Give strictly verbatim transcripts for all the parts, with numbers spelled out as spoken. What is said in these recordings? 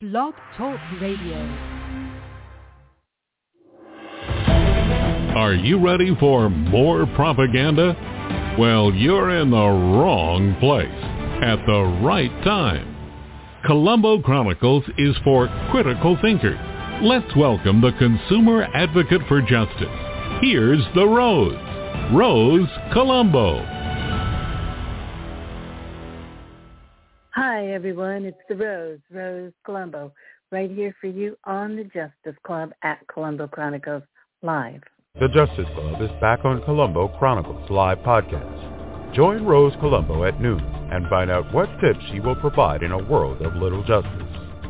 Blog Talk Radio. Are you ready for more propaganda? Well, you're in the wrong place at the right time. Colombo Chronicles is for critical thinkers. Let's welcome the consumer advocate for justice. Here's the Rose, Rose Colombo. Hi, everyone. It's the Rose, Rose Colombo, right here for you on the Justice Club at Colombo Chronicles Live. The Justice Club is back on Colombo Chronicles Live podcast. Join Rose Colombo at noon and find out what tips she will provide in a world of little justice.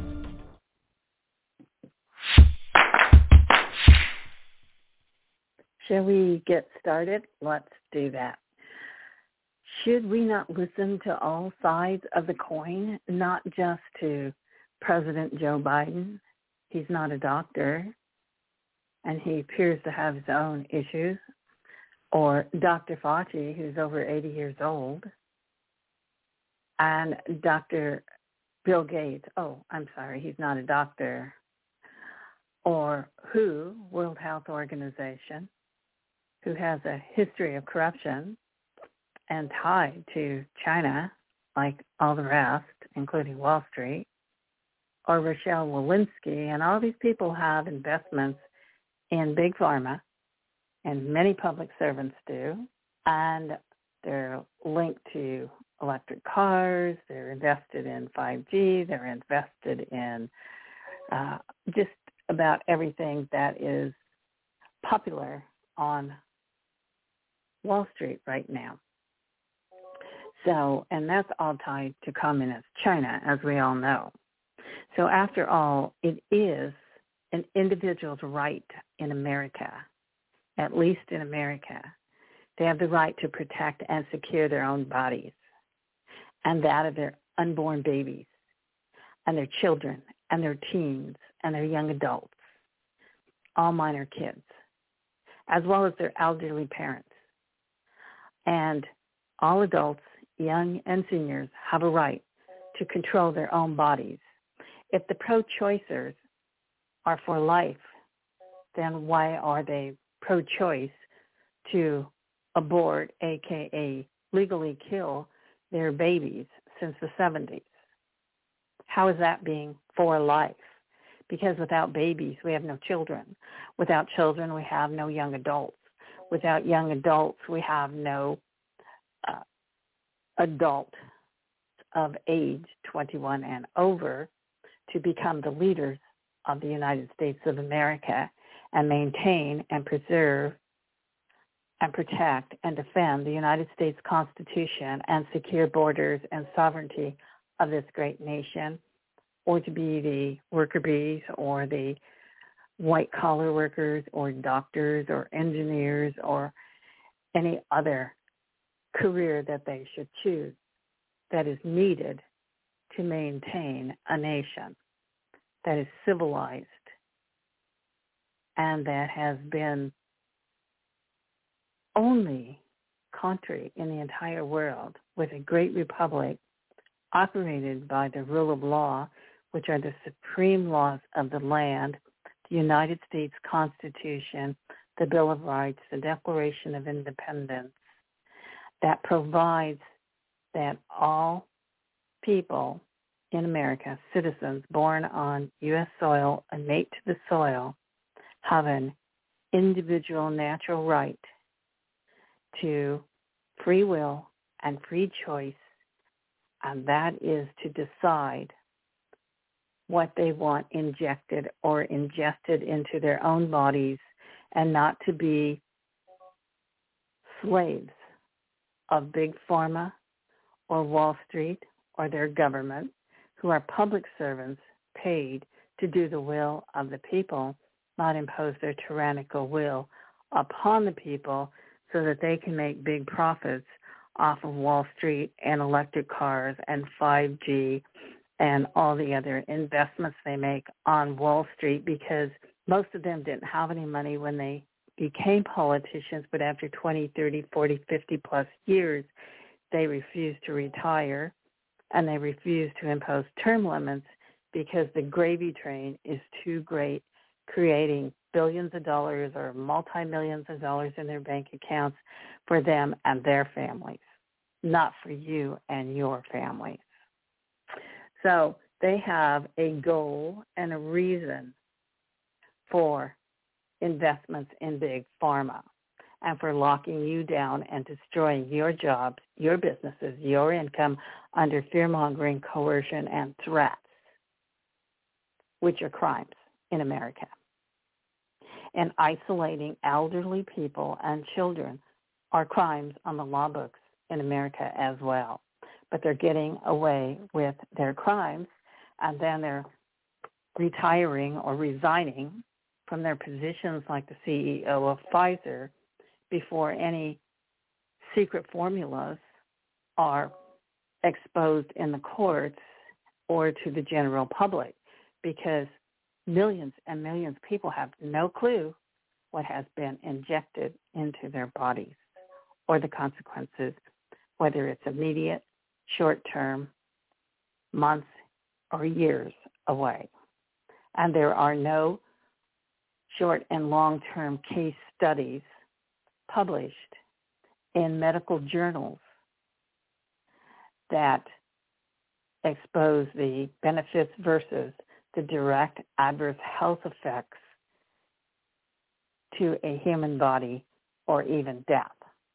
Shall we get started? Let's do that. Should we not listen to all sides of the coin, not just to President Joe Biden? He's not a doctor, and he appears to have his own issues. Or Doctor Fauci, who's over eighty years old, and Doctor Bill Gates. Oh, I'm sorry, he's not a doctor. Or W H O, World Health Organization, who has a history of corruption and tied to China, like all the rest, including Wall Street, or Rochelle Walensky, and all these people have investments in Big Pharma, and many public servants do, and they're linked to electric cars, they're invested in five G, they're invested in uh, just about everything that is popular on Wall Street right now. So, and that's all tied to communist China, as we all know. So after all, it is an individual's right in America, at least in America. They have the right to protect and secure their own bodies and that of their unborn babies and their children and their teens and their young adults, all minor kids, as well as their elderly parents. And all adults, young and seniors, have a right to control their own bodies. If the pro-choicers are for life, then why are they pro-choice to abort, a k a legally kill their babies since the seventies? How is that being for life? Because without babies, we have no children. Without children, we have no young adults. Without young adults, we have no uh, adult of age twenty-one and over to become the leaders of the United States of America and maintain and preserve and protect and defend the United States Constitution and secure borders and sovereignty of this great nation, or to be the worker bees or the white-collar workers or doctors or engineers or any other career that they should choose that is needed to maintain a nation that is civilized and that has been only country in the entire world with a great republic operated by the rule of law, which are the supreme laws of the land, the United States Constitution, the Bill of Rights, the Declaration of Independence, that provides that all people in America, citizens born on U S soil, innate to the soil, have an individual natural right to free will and free choice, and that is to decide what they want injected or ingested into their own bodies and not to be slaves of Big Pharma or Wall Street or their government, who are public servants paid to do the will of the people, not impose their tyrannical will upon the people so that they can make big profits off of Wall Street and electric cars and five G and all the other investments they make on Wall Street, because most of them didn't have any money when they became politicians, but after twenty, thirty, forty, fifty plus years, they refused to retire and they refused to impose term limits because the gravy train is too great, creating billions of dollars or multi-millions of dollars in their bank accounts for them and their families, not for you and your families. So they have a goal and a reason for investments in big pharma and for locking you down and destroying your jobs, your businesses, your income under fear-mongering, coercion, and threats, which are crimes in America. And isolating elderly people and children are crimes on the law books in America as well. But they're getting away with their crimes, and then they're retiring or resigning from their positions like the C E O of Pfizer before any secret formulas are exposed in the courts or to the general public, because millions and millions of people have no clue what has been injected into their bodies or the consequences, whether it's immediate, short-term, months, or years away. And there are no short and long-term case studies published in medical journals that expose the benefits versus the direct adverse health effects to a human body or even death.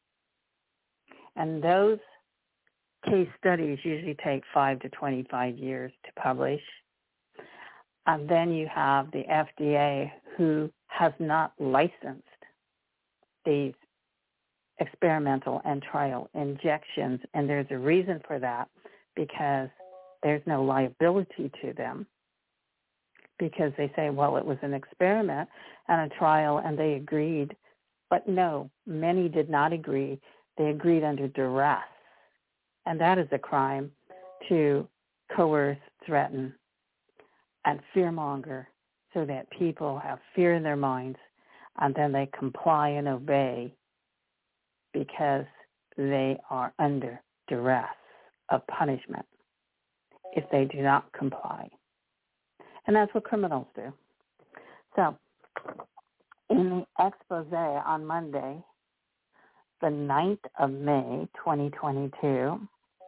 And those case studies usually take five to twenty-five years to publish. And then you have the F D A, who has not licensed these experimental and trial injections. And there's a reason for that, because there's no liability to them, because they say, well, it was an experiment and a trial and they agreed. But no, many did not agree. They agreed under duress. And that is a crime to coerce, threaten, and fearmonger so that people have fear in their minds and then they comply and obey because they are under duress of punishment if they do not comply. And that's what criminals do. So in the expose on Monday, the ninth of May, twenty twenty-two,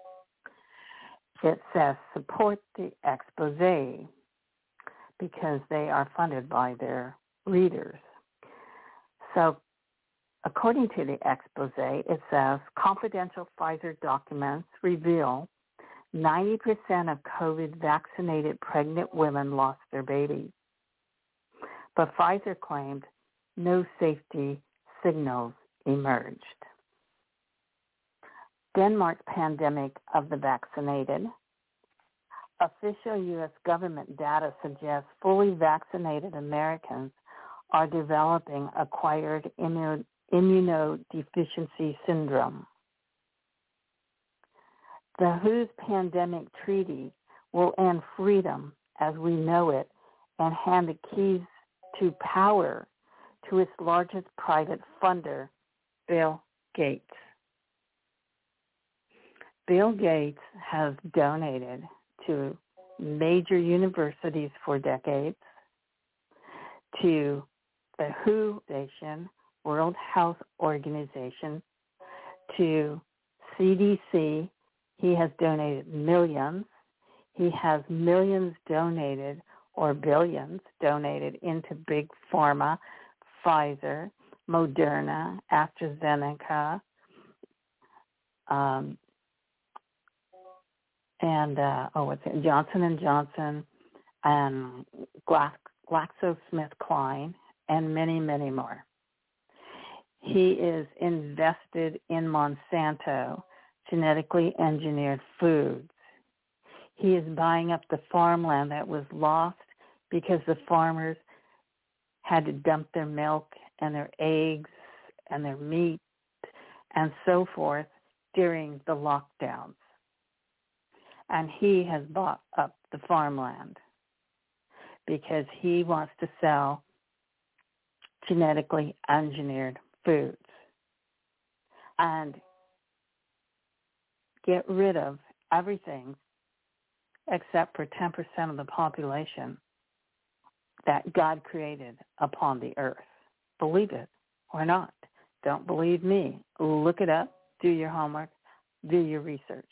it says support the expose because they are funded by their readers. So according to the expose, it says confidential Pfizer documents reveal ninety percent of COVID-vaccinated pregnant women lost their babies. But Pfizer claimed no safety signals emerged. Denmark's pandemic of the vaccinated. Official U S government data suggests fully vaccinated Americans are developing acquired immun- immunodeficiency syndrome. The W H O's pandemic treaty will end freedom as we know it and hand the keys to power to its largest private funder, Bill Gates. Bill Gates has donated to major universities for decades, to the W H O Foundation, World Health Organization, to C D C. He has donated millions. He has millions donated, or billions donated, into big pharma, Pfizer, Moderna, AstraZeneca, um, and uh, oh, what's it? Johnson and Johnson, and GlaxoSmithKline, and many, many more. He is invested in Monsanto, genetically engineered foods. He is buying up the farmland that was lost because the farmers had to dump their milk and their eggs and their meat and so forth during the lockdowns. And he has bought up the farmland because he wants to sell genetically engineered foods and get rid of everything except for ten percent of the population that God created upon the earth. Believe it or not. Don't believe me. Look it up. Do your homework. Do your research.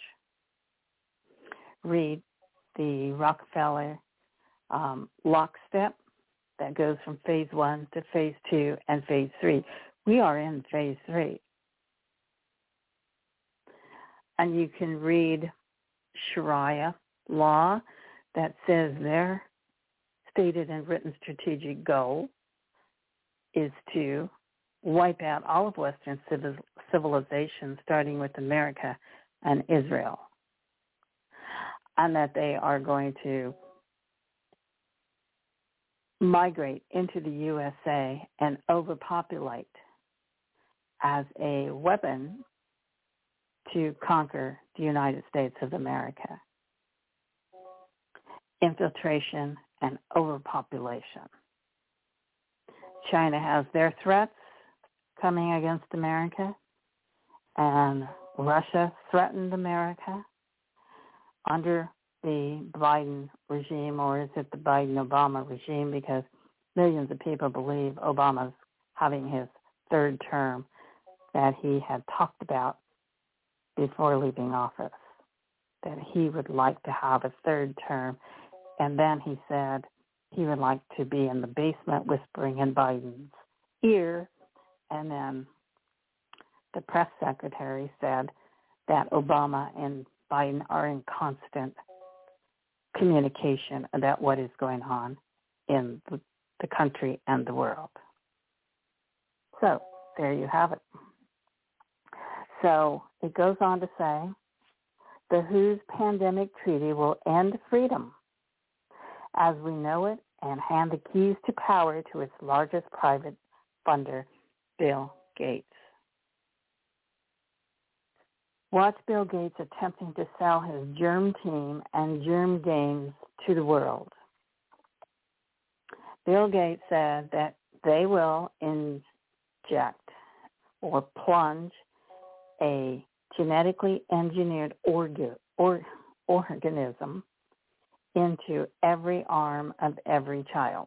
Read the Rockefeller um, lockstep that goes from phase one to phase two and phase three. We are in phase three. And you can read Sharia law that says their stated and written strategic goal is to wipe out all of Western civilization, starting with America and Israel, and that they are going to migrate into the U S A and overpopulate as a weapon to conquer the United States of America. Infiltration and overpopulation. China has their threats coming against America, and Russia threatened America under the Biden regime, or is it the Biden-Obama regime, because millions of people believe Obama's having his third term that he had talked about before leaving office, that he would like to have a third term. And then he said he would like to be in the basement whispering in Biden's ear. And then the press secretary said that Obama and Biden are in constant communication about what is going on in the, the country and the world. So there you have it. So it goes on to say, the W H O's pandemic treaty will end freedom as we know it and hand the keys to power to its largest private funder, Bill Gates. Watch Bill Gates attempting to sell his germ team and germ games to the world. Bill Gates said that they will inject or plunge a genetically engineered orga, or, organism into every arm of every child.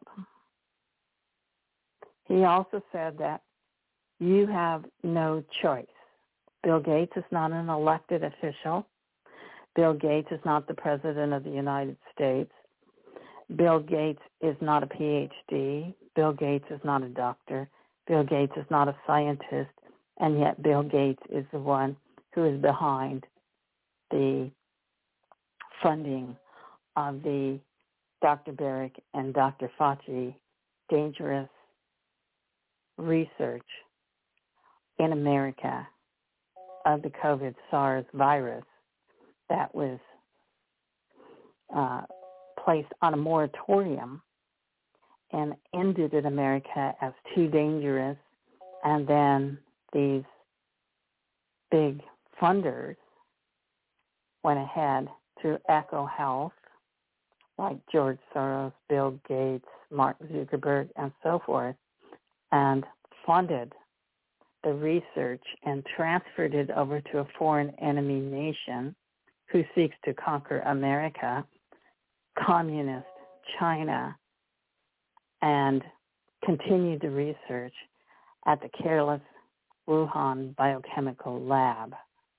He also said that you have no choice. Bill Gates is not an elected official. Bill Gates is not the President of the United States. Bill Gates is not a P H D. Bill Gates is not a doctor. Bill Gates is not a scientist. And yet Bill Gates is the one who is behind the funding of the Doctor Baric and Doctor Fauci dangerous research in America of the COVID SARS virus that was uh, placed on a moratorium and ended in America as too dangerous. And then these big funders went ahead through EcoHealth, like George Soros, Bill Gates, Mark Zuckerberg, and so forth, and funded the research and transferred it over to a foreign enemy nation who seeks to conquer America, communist China, and continued the research at the careless Wuhan biochemical lab,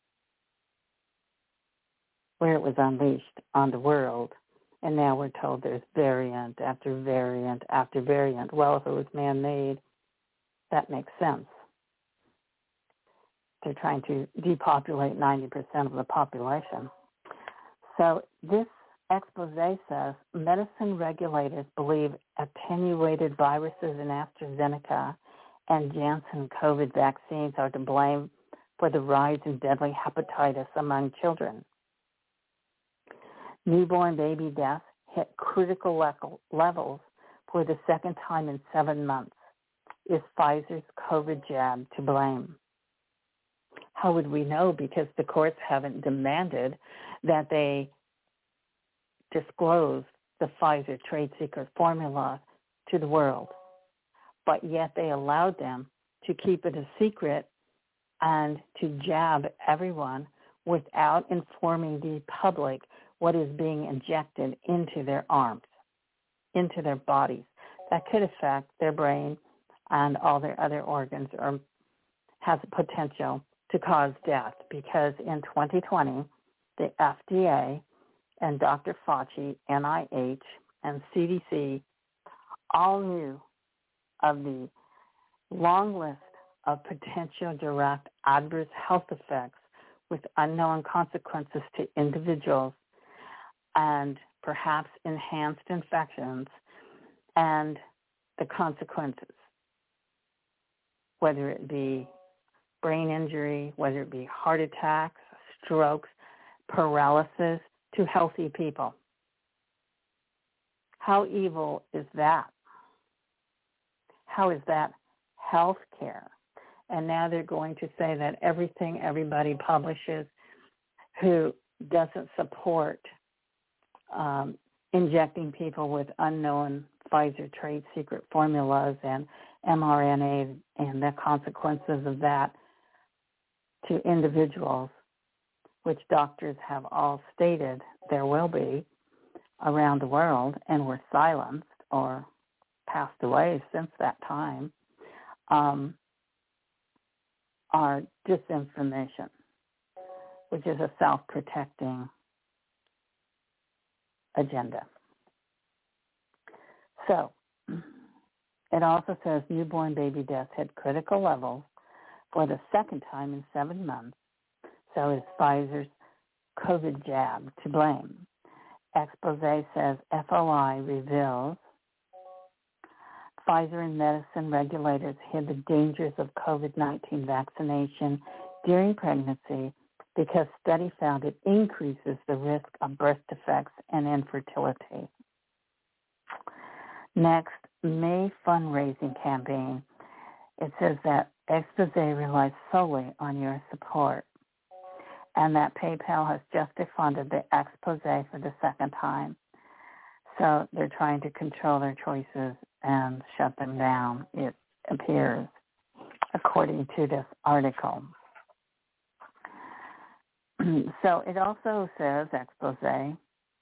where it was unleashed on the world. And now we're told there's variant after variant after variant. Well, if it was man-made, that makes sense. They're trying to depopulate ninety percent of the population. So this expose says medicine regulators believe attenuated viruses in AstraZeneca and Janssen COVID vaccines are to blame for the rise in deadly hepatitis among children. Newborn baby deaths hit critical le- levels for the second time in seven months. Is Pfizer's COVID jab to blame? How would we know? Because the courts haven't demanded that they disclose the Pfizer trade secret formula to the world. But yet they allowed them to keep it a secret and to jab everyone without informing the public what is being injected into their arms, into their bodies. That could affect their brain and all their other organs, or has a potential to cause death, because in twenty twenty, the F D A and Doctor Fauci, N I H, and C D C all knew of the long list of potential direct adverse health effects with unknown consequences to individuals and perhaps enhanced infections and the consequences, whether it be brain injury, whether it be heart attacks, strokes, paralysis to healthy people. How evil is that? How is that health care? And now they're going to say that everything everybody publishes who doesn't support um, injecting people with unknown Pfizer trade secret formulas and mRNA and the consequences of that to individuals, which doctors have all stated there will be around the world and were silenced or passed away since that time, um, are disinformation, which is a self-protecting agenda. So it also says newborn baby deaths hit critical levels for the second time in seven months. So is Pfizer's COVID jab to blame. Expose says F O I reveals Pfizer and medicine regulators hid the dangers of COVID nineteen vaccination during pregnancy because study found it increases the risk of birth defects and infertility. Next, May fundraising campaign. It says that Expose relies solely on your support, and that PayPal has just defunded the Expose for the second time. So they're trying to control their choices and shut them down, it appears, according to this article. So it also says, Expose,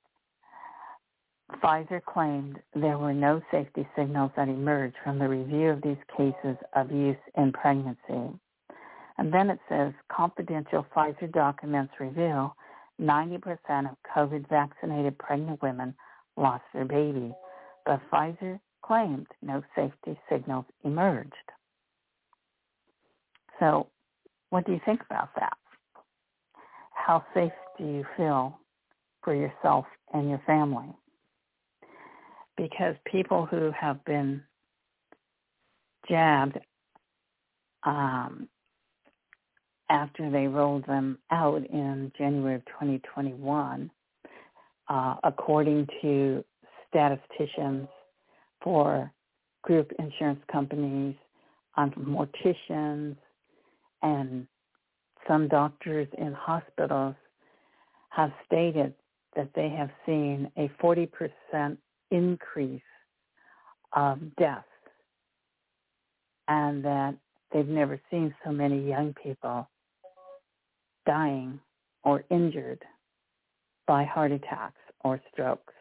Pfizer claimed there were no safety signals that emerged from the review of these cases of use in pregnancy. And then it says, confidential Pfizer documents reveal ninety percent of COVID-vaccinated pregnant women lost their baby, but Pfizer claimed no safety signals emerged. So what do you think about that? How safe do you feel for yourself and your family? Because people who have been jabbed um, after they rolled them out in January of twenty twenty-one, uh, according to statisticians for group insurance companies, um, morticians, and some doctors in hospitals have stated that they have seen a forty percent increase of deaths, and that they've never seen so many young people dying or injured by heart attacks or strokes.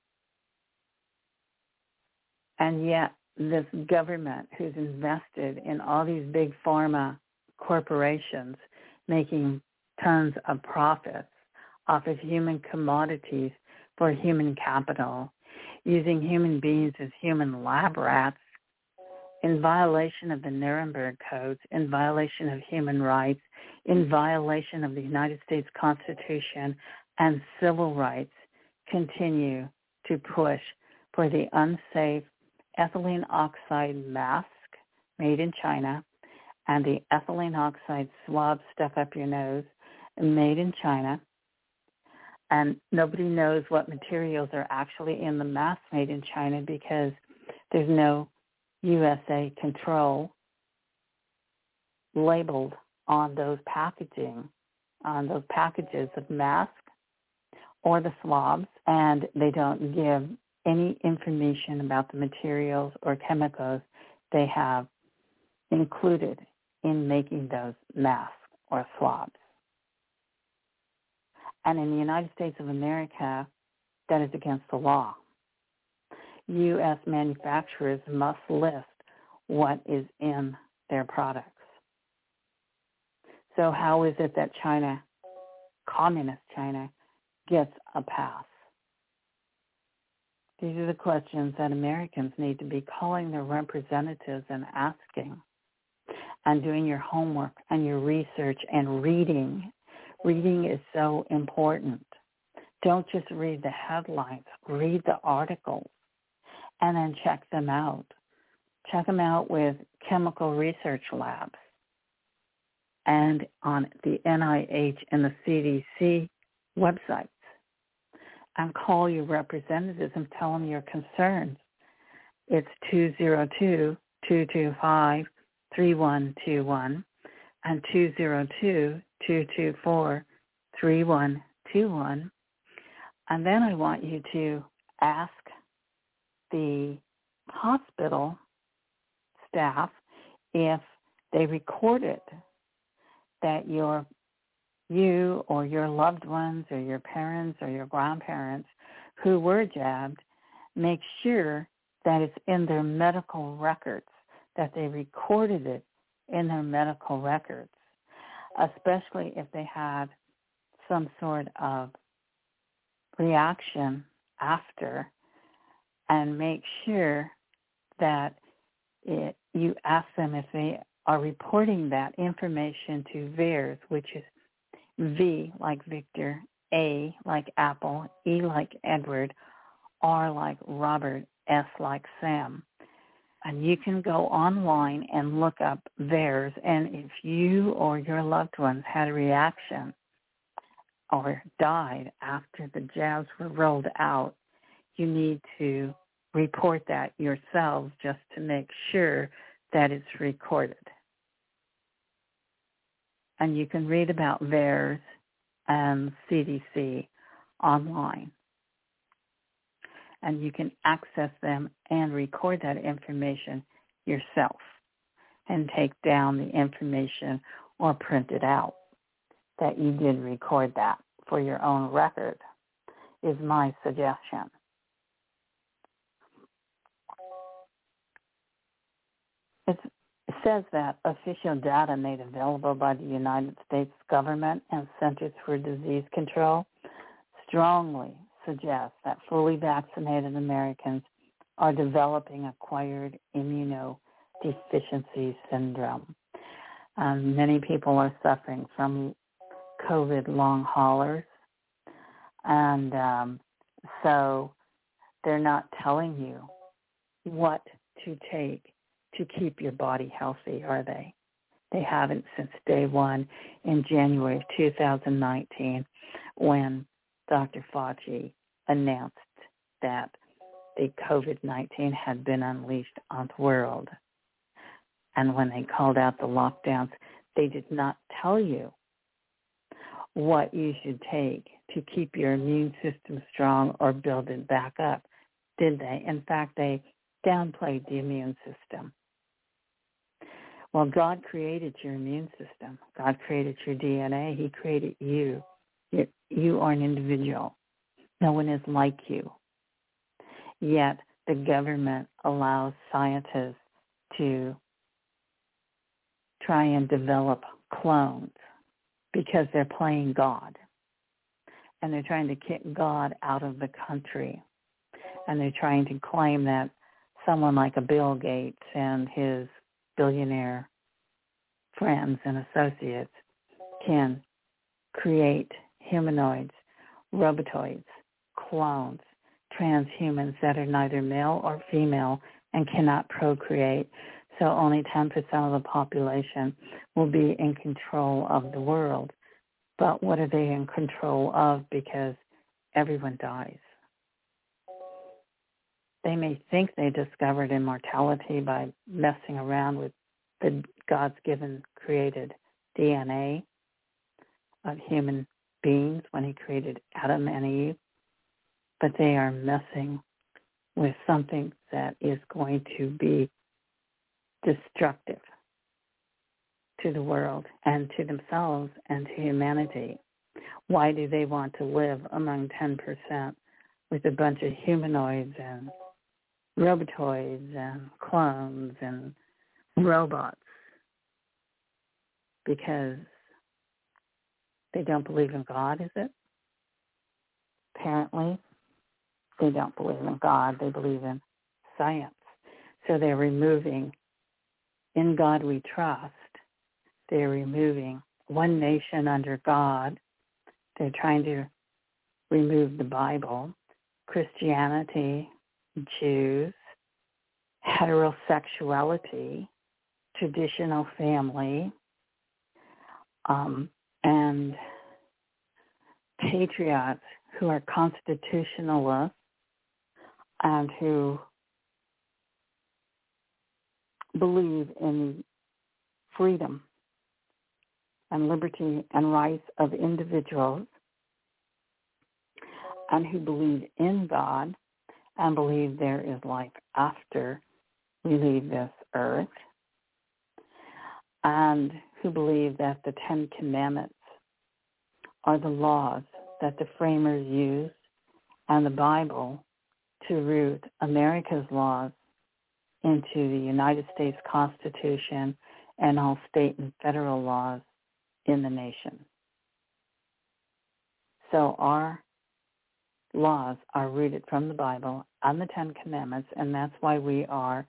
And yet this government who's invested in all these big pharma corporations making tons of profits off of human commodities for human capital, using human beings as human lab rats, in violation of the Nuremberg Codes, in violation of human rights, in violation of the United States Constitution and civil rights, continue to push for the unsafe ethylene oxide mask made in China and the ethylene oxide swab stuck up your nose made in China. And nobody knows what materials are actually in the mask made in China because there's no U S A control labeled on those packaging, on those packages of masks or the swabs, and they don't give any information about the materials or chemicals they have included in making those masks or swabs. And in the United States of America, that is against the law. U S manufacturers must list what is in their products. So how is it that China, communist China, gets a pass? These are the questions that Americans need to be calling their representatives and asking, and doing your homework and your research and reading. Reading is so important. Don't just read the headlines. Read the articles and then check them out. Check them out with chemical research labs and on the N I H and the C D C websites. And call your representatives and tell them your concerns. It's two zero two, two two five, three one two one and two zero two, two two four, three one two one. And then I want you to ask the hospital staff if they recorded that your you or your loved ones or your parents or your grandparents who were jabbed, make sure that it's in their medical records, that they recorded it in their medical records, especially if they had some sort of reaction after, and make sure that it, you ask them if they are reporting that information to V A E R S, which is V like Victor, A like Apple, E like Edward, R like Robert, S like Sam. And you can go online and look up V A E R S, and if you or your loved ones had a reaction or died after the jabs were rolled out, you need to report that yourselves just to make sure that it's recorded. And you can read about V A E R S and C D C online. And you can access them and record that information yourself and take down the information or print it out that you did record that for your own record, is my suggestion. It's It says that official data made available by the United States government and Centers for Disease Control strongly suggests that fully vaccinated Americans are developing acquired immunodeficiency syndrome. Um, many people are suffering from COVID long haulers, and um, so they're not telling you what to take to keep your body healthy, are they? They haven't since day one in January of two thousand nineteen, when Doctor Fauci announced that the COVID nineteen had been unleashed on the world. And when they called out the lockdowns, they did not tell you what you should take to keep your immune system strong or build it back up, did they? In fact, they downplayed the immune system. Well, God created your immune system. God created your D N A. He created you. You are an individual. No one is like you. Yet the government allows scientists to try and develop clones because they're playing God. And they're trying to kick God out of the country. And they're trying to claim that someone like a Bill Gates and his billionaire friends and associates can create humanoids, robotoids, clones, transhumans that are neither male or female and cannot procreate. So only ten percent of the population will be in control of the world. But what are they in control of? Because everyone dies. They may think they discovered immortality by messing around with the God's given created D N A of human beings when he created Adam and Eve, but they are messing with something that is going to be destructive to the world and to themselves and to humanity. Why do they want to live among ten percent with a bunch of humanoids and robotoids and clones and robots? Because they don't believe in God, is it? Apparently, they don't believe in God. They believe in science. So they're removing, in God we trust, they're removing one nation under God. They're trying to remove the Bible, Christianity, Jews, heterosexuality, traditional family, um, and patriots who are constitutionalists and who believe in freedom and liberty and rights of individuals, and who believe in God and believe there is life after we leave this earth, and who believe that the Ten Commandments are the laws that the framers used and the Bible to root America's laws into the United States Constitution and all state and federal laws in the nation. So our laws are rooted from the Bible and the Ten Commandments, and that's why we are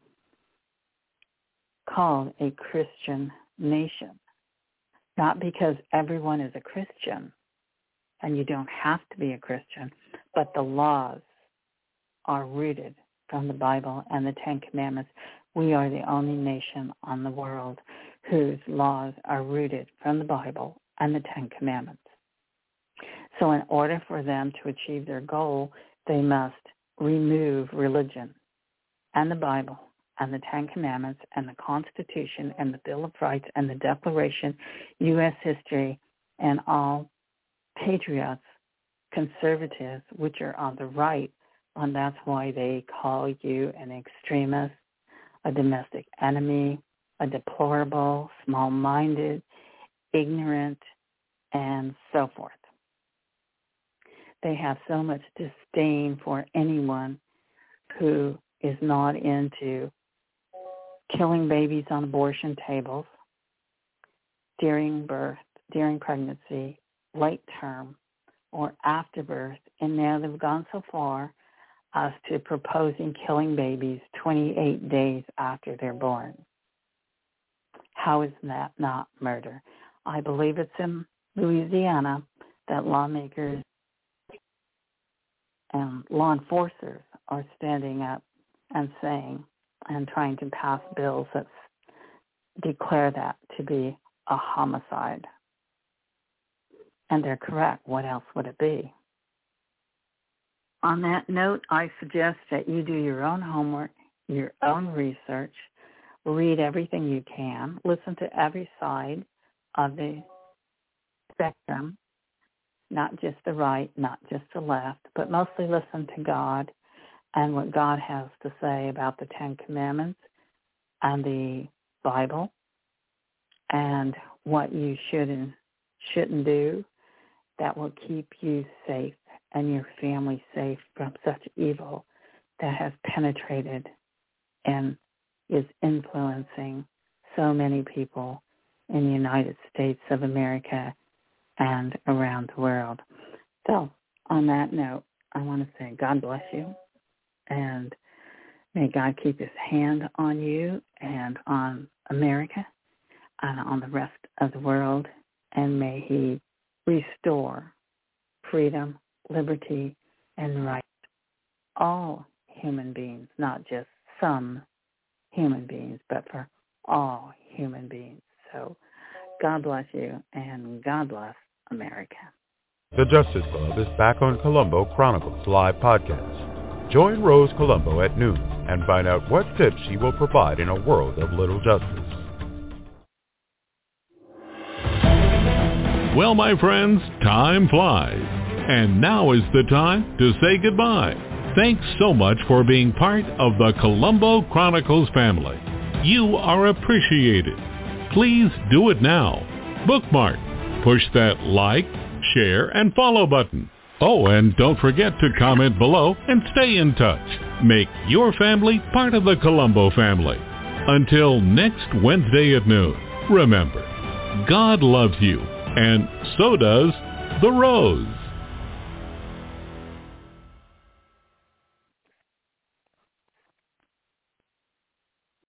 called a Christian nation. Not because everyone is a Christian, and you don't have to be a Christian, but the laws are rooted from the Bible and the Ten Commandments. We are the only nation on the world whose laws are rooted from the Bible and the Ten Commandments. So in order for them to achieve their goal, they must remove religion and the Bible and the Ten Commandments and the Constitution and the Bill of Rights and the Declaration, U S history, and all patriots, conservatives, which are on the right, and that's why they call you an extremist, a domestic enemy, a deplorable, small-minded, ignorant, and so forth. They have so much disdain for anyone who is not into killing babies on abortion tables during birth, during pregnancy, late term, or after birth, and now they've gone so far as to proposing killing babies twenty-eight days after they're born. How is that not murder? I believe it's in Louisiana that lawmakers and law enforcers are standing up and saying and trying to pass bills that declare that to be a homicide. And they're correct. What else would it be? On that note, I suggest that you do your own homework, your own research, read everything you can, listen to every side of the spectrum, not just the right, not just the left, but mostly listen to God and what God has to say about the Ten Commandments and the Bible and what you should and shouldn't do that will keep you safe and your family safe from such evil that has penetrated and is influencing so many people in the United States of America and around the world. So on that note, I want to say God bless you, and may God keep his hand on you and on America and on the rest of the world, and may he restore freedom, liberty, and rights. All human beings, not just some human beings, but for all human beings. So God bless you, and God bless America. The Justice Club is back on Colombo Chronicles Live Podcast. Join Rose Colombo at noon and find out what tips she will provide in a world of little justice. Well, my friends, time flies. And now is the time to say goodbye. Thanks so much for being part of the Colombo Chronicles family. You are appreciated. Please do it now. Bookmark, push that like, share, and follow button. Oh, and don't forget to comment below and stay in touch. Make your family part of the Colombo family. Until next Wednesday at noon, remember, God loves you, and so does the rose.